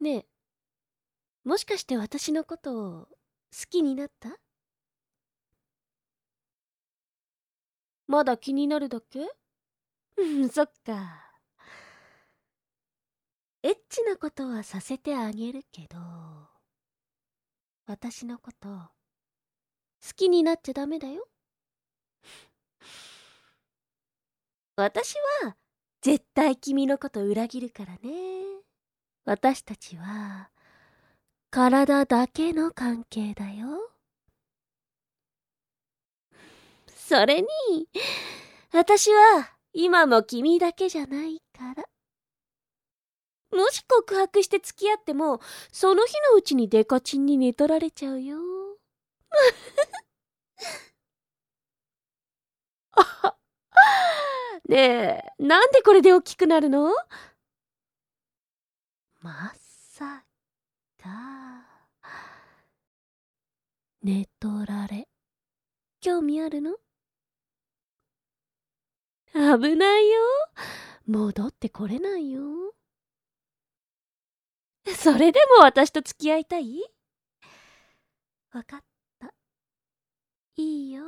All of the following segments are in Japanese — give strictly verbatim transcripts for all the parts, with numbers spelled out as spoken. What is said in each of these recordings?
ねえ、もしかして私のことを好きになった？まだ気になるだけ？うん、そっか。エッチなことはさせてあげるけど、私のこと好きになっちゃダメだよ。私は絶対君のこと裏切るからね。私たちは体だけの関係だよ。それに、私は今も君だけじゃないから。もし告白して付き合っても、その日のうちにデカチンに寝取られちゃうよ。ねえ、なんでこれで大きくなるの？まさか。寝取られ、興味あるの？危ないよ。戻ってこれないよ。それでも私と付き合いたい？わかった。いいよ。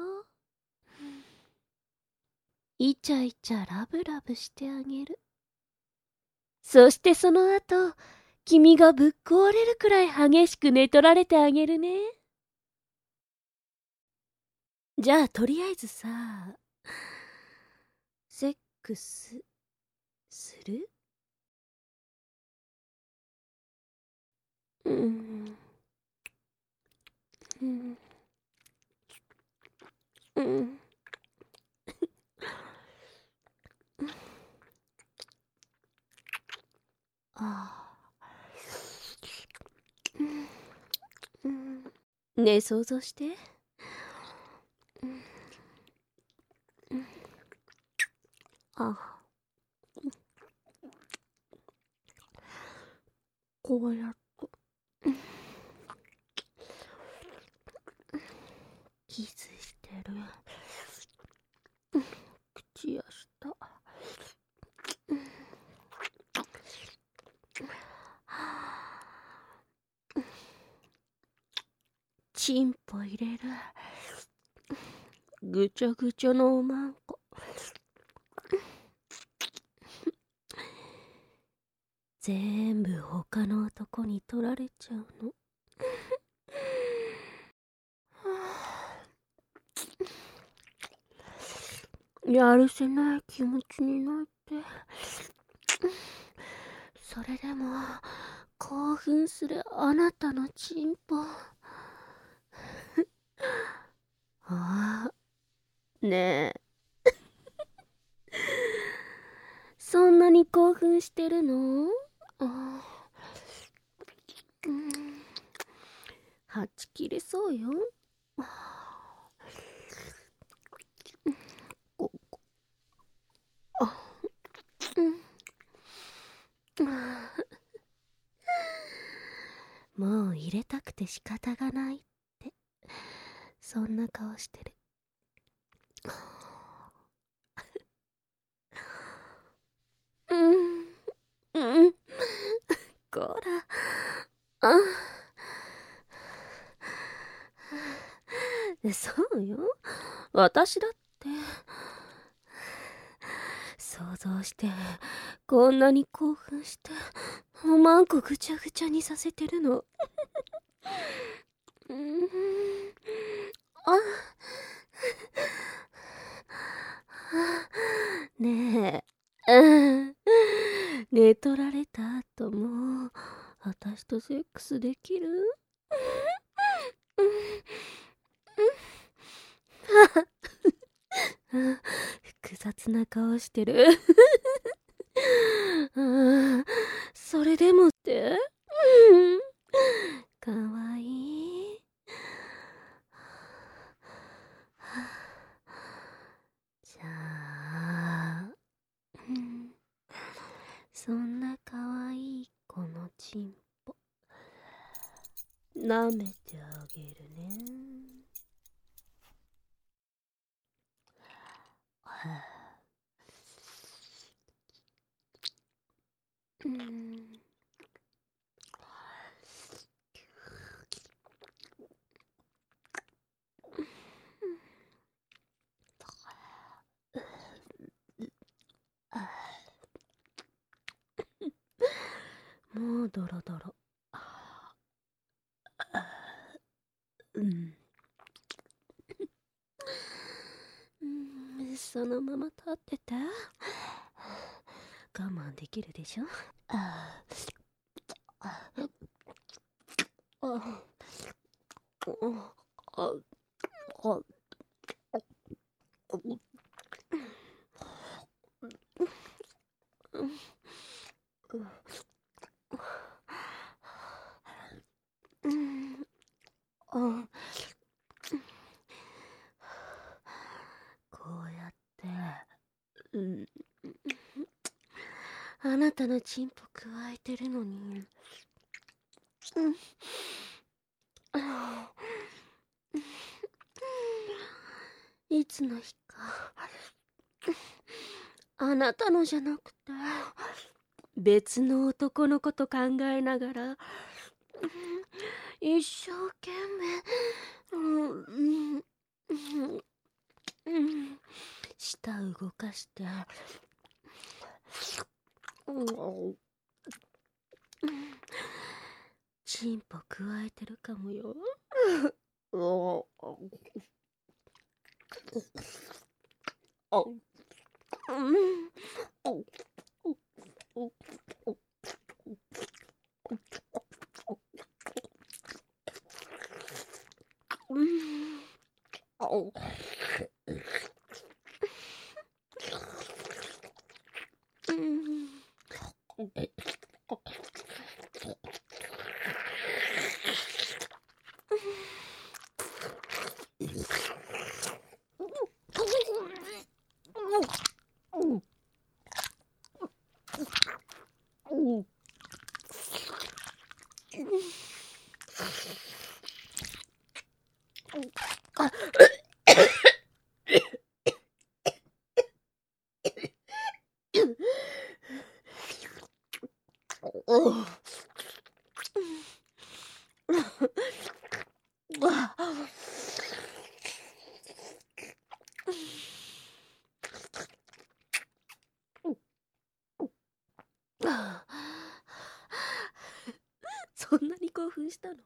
イチャイチャラブラブしてあげる。そしてその後、君がぶっ壊れるくらい激しく寝取られてあげるね。じゃあとりあえずさ、セックスする？うん。うん。うん。ああ。うん。ねえ、想像して。うん。うん。ああ。こうやって。キスしてる。口や舌。チンポ入れる。ぐちゃぐちゃのおまんこ。全部他の男に取られちゃうの。やるせない気持ちになって。それでも興奮するあなたのチンポ。ああ、ねえ。そんなに興奮してるの？ああ、うん、はち切れそうよ。ここ、あ、うん、もう入れたくて仕方がないって、そんな顔してる。うん、うん、こら、あ、そうよ、私だって想像してこんなに興奮しておまんこぐちゃぐちゃにさせてるの。うん、あ、ねえ、うん、寝取られた後も私とセックスできる？うん、複雑な顔してる。うん、それでもって、うん、かわいい。じゃあ、うん、そんなかわいい子のチンポ舐めてあげるね。うん、 もうドロドロ。うん。うん、そのまま立ってて。我慢できるでしょ。ああ。ああ。ああ。うん。あ。こうやって、うん。あなたのチンポくわえてるのに。うん。いつの日か、あなたのじゃなくて、別の男のこと考えながら、一生懸命、うん、うん、うん、舌動かして、うんチンポくわえてるかもよ。そんなに興奮したの？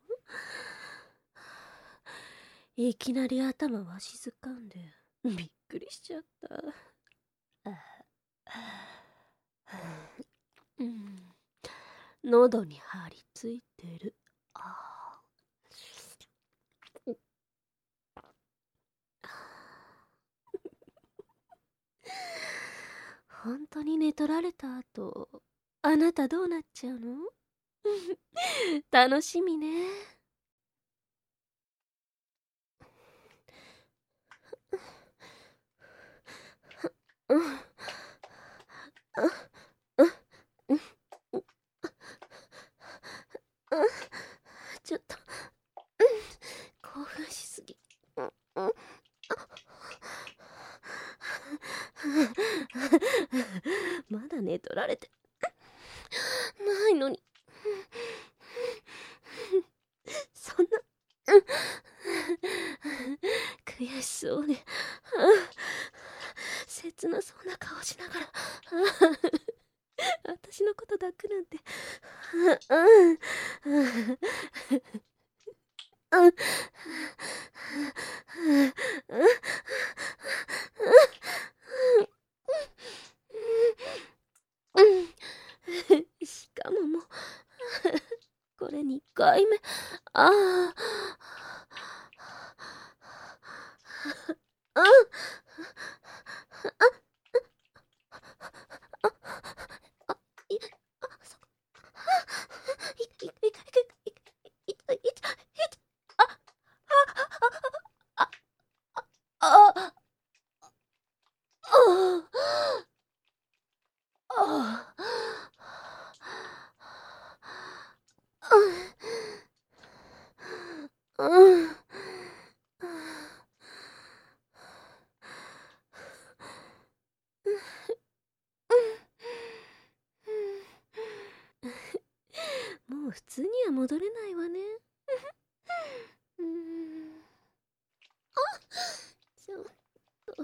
いきなり頭わしづかんでびっくりしちゃった。うん、喉に張り付いてる。あ本当に寝取られた後、あなたどうなっちゃうの？楽しみね。うんちょっと、興奮しすぎ。まだ寝取られてないのに。そんな悔しそうで切なそうな顔しながら私のこと抱くなんて。しかももうこれにかいめ。あああもう普通には戻れないわね。うーん。あ、ちょっと。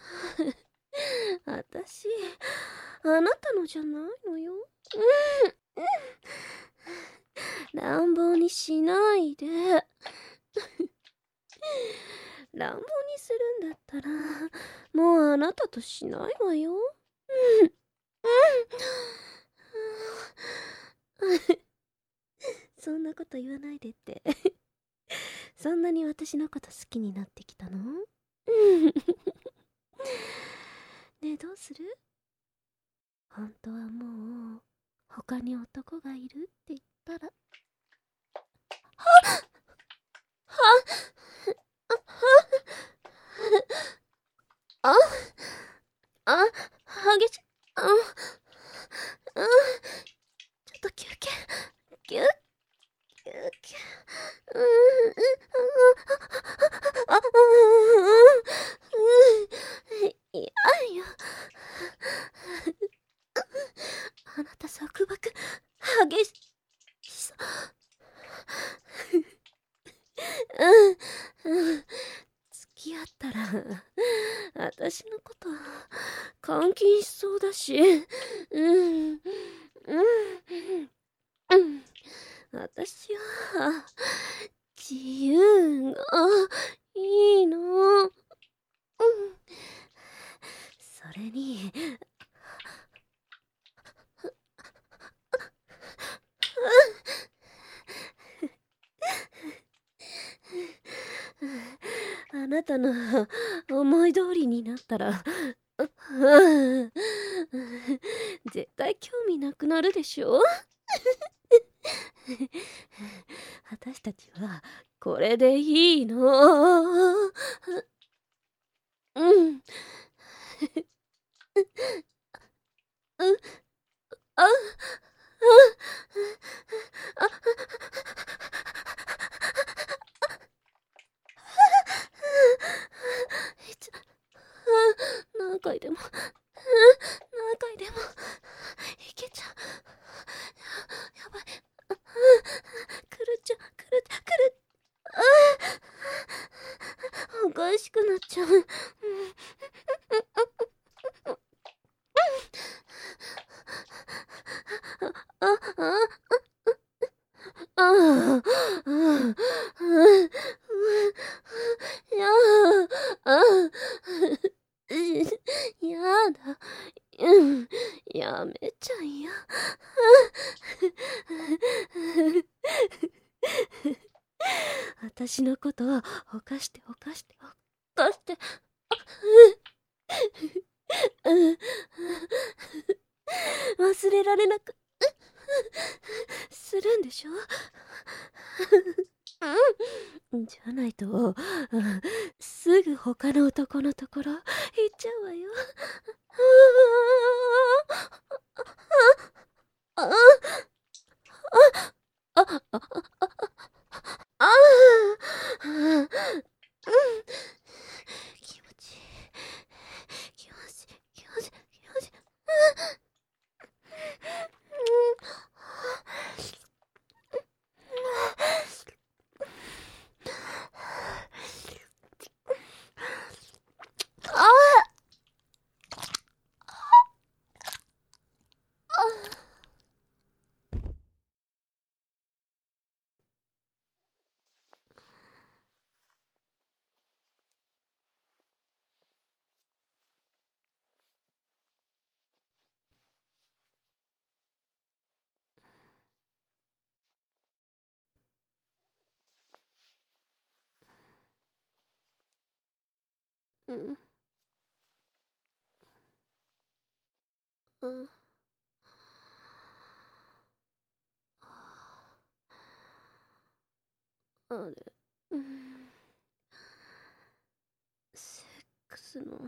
私、あなたのじゃないのよ。 乱暴にしないで。乱暴にするんだったらもうあなたとしないわよ。うんうんそんなこと言わないでってそんなに私のこと好きになってきたの？ねえ、どうする？本当はもう他に男がいるって言ったら。はっはああ激しい。ああちょっと休憩休休憩うんうんあうんいやよあなた束縛激しさうんうん付き合ったら私のこと監禁しそうだしうんうんうん私は自由がいいの。うんそれにあなたの思い通りになったら絶対興味なくなるでしょ。私たちはこれでいいの。うんうんああいつ何回でも何回でもいけちゃう。やばい狂っちゃう狂っちゃう狂っおかしくなっちゃう。ああああやあやだうんやめちゃいや私のことを犯して犯して犯して忘れられなくするんでしょ。うんじゃないとすぐ他の男のところ行っちゃうわよ。ああああああうん気持ちいい気持ちいい気持ちいい気持ちいいあうんうんあれうんセックスの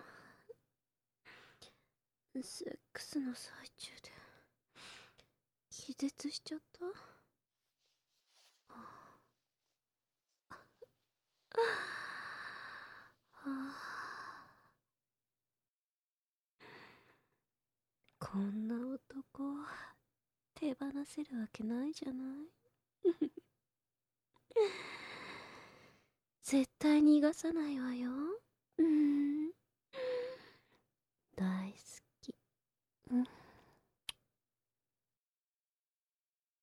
セックスの最中で気絶しちゃった。はあこんな男手放せるわけないじゃない絶対逃がさないわよ。